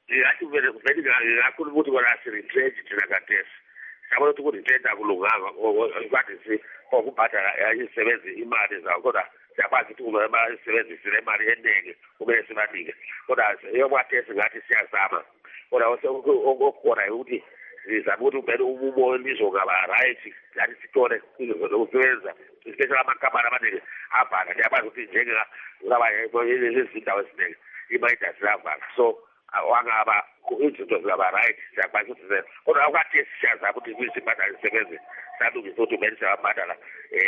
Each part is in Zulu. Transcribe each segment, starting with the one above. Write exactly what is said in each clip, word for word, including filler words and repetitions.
Yathi vele vele ngakhulu ukuthi kona siretrench thina kadesi. Sabona ukuthi kuretrench akulunganga okwathi si okubhadala isebenzi imali zawo kodwa siyakwazi ukuthi uma basebenzisile imali eningi kumele sibanike. Kodwa yokwathi singathi siyazama. Kodwa okukhona ukuthi sizama ukuthi vele umumo lizongaba right yathi sithole ukusebenza especially amakhampani amaningi abhanga ndiyabazi ukuthi njenga ngaba izindawo eziningi imayida ziyavala so wangaba izinto zingaba right siyakwazi ukuthi zenze kodwa awukathi siyazama ukuthi kuyisibhadala isebenzi salungisa ukuthi vele siyabhadala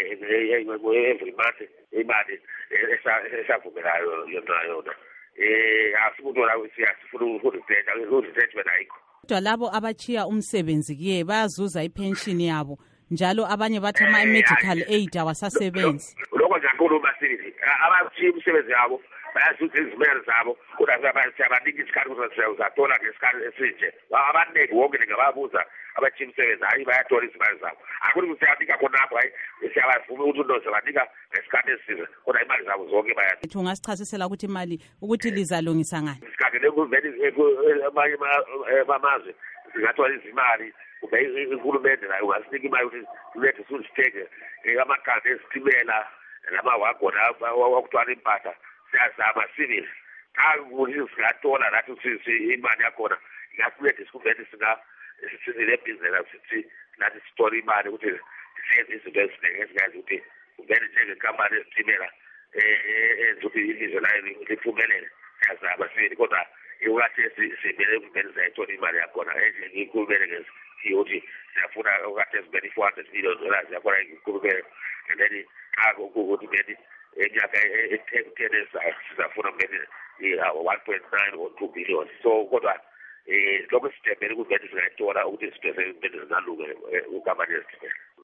every month imali esavumelayo yona yona eh asifuna la siyafuna ukudetha ukudetha ayikho. Kodwa labo abachiya umsebenzi kuye bayazuza ipension yabo njalo abanye bathi ama medical aid awasasebenzi. Lokho ngiyakhuluma sithi abachiya umsebenzi yabo bayazuza izimali zabo kodwa siyabanika isikhathi ukuthi uzathola ngesikhathi esinje. Abaningi wonke ngababuza abachiya umsebenzi hayi bayathola izimali zabo. Akuthi siyabanika khona apho hayi siyabavuma ukuthi unoze banika ngesikhathi esinje kodwa imali zabo zonke bayathi. Ethi ungasichasisela ukuthi imali ukuthi lizalungisa ngani. Isikhathi lekuvele amanye amazwe singathola izimali ube uhulumende nayo ungasinika imali ukuthi ulethe usitheke amakhadi esitimela namawagona wakuthwala impahla siyazama sibili akuthi singathola nathi sisi imali yakhona ingasilethe sikuvele singa sisizile business sithi nathi sithola imali ukuthi siyenze izinto eziningi ezingazi ukuthi uvele njengenkampani esitimela enzuthi ilizwe layo liphumelele siyazama sibili kodwa iwathi sibele kumele sayithola imali yakhona ngikhulumele ngesiyothi siyafuna ukade sibele four hundred million dollars yakhona ngikhulumele and then ukuthi beni enyaka ten ezayo sizafuna kumele one point nine or two billion so kodwa eh lokho sithembele ukuthi beni singayithola ukuthi izinto zingalunga ukampani esitimela.